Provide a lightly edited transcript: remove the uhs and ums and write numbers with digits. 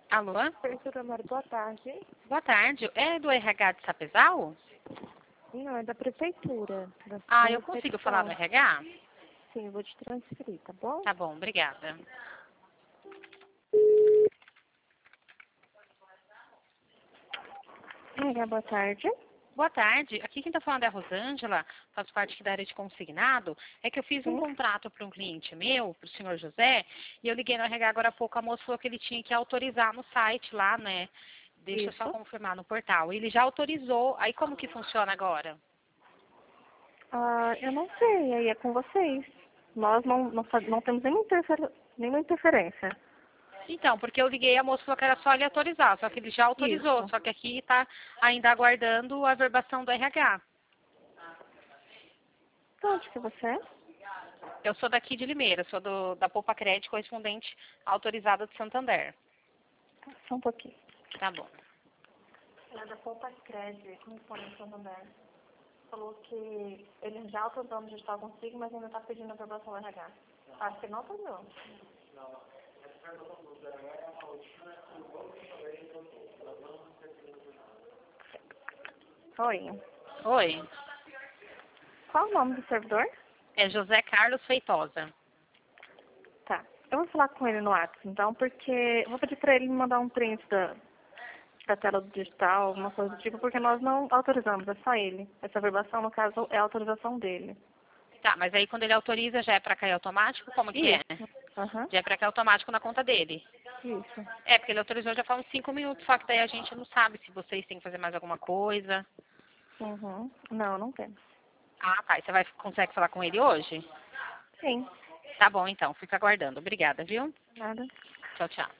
Alô? Professora Mari, boa tarde. Boa tarde. É do RH de Sapezal? Não, é da prefeitura. Da Eu consigo recepção. falar no RH? Sim, eu vou te transferir, tá bom? Tá bom, obrigada. Boa tarde. Boa tarde. Aqui quem está falando é a Rosângela, faço parte aqui da área de consignado. É que eu fiz um Sim. contrato para um cliente meu, para o senhor José, e eu liguei no RH agora há pouco, a moça falou que ele tinha que autorizar no site lá, né? Deixa eu só Isso. confirmar no portal. Ele já autorizou. Aí como que funciona agora? Eu não sei, aí é com vocês. Nós não temos nenhuma interferência. Então, porque eu liguei, a moça falou que era só ele autorizar, só que ele já autorizou, Isso. só que aqui está ainda aguardando a verbação do RH. De onde que você é? Eu sou daqui de Limeira, sou da Poupa Crédito, correspondente autorizada de Santander. Só um pouquinho. Tá bom. Ela é da Poupa Crédito, como foi no Santander. Falou que ele já autorizou no digital consigo, mas ainda está pedindo a aprovação do RH. Acho que não autorizou. Oi. Oi, Qual o nome do servidor? é José Carlos Feitosa. Tá. Eu vou falar com ele no WhatsApp, então, porque eu vou pedir para ele me mandar um print da tela do digital, alguma coisa do tipo, porque nós não autorizamos, é só ele. Essa verbação, no caso, é a autorização dele. Tá, mas aí quando ele autoriza já é para cair automático? Como que é? Isso. Aham. Já é para cair automático na conta dele. Isso. É, porque ele autorizou já faz uns 5 minutos, só que daí a gente não sabe se vocês têm que fazer mais alguma coisa. Uhum. Não, não temos. Ah, tá. E você consegue falar com ele hoje? Sim. Tá bom, então. Fica aguardando. Obrigada, viu? Nada. Tchau, tchau.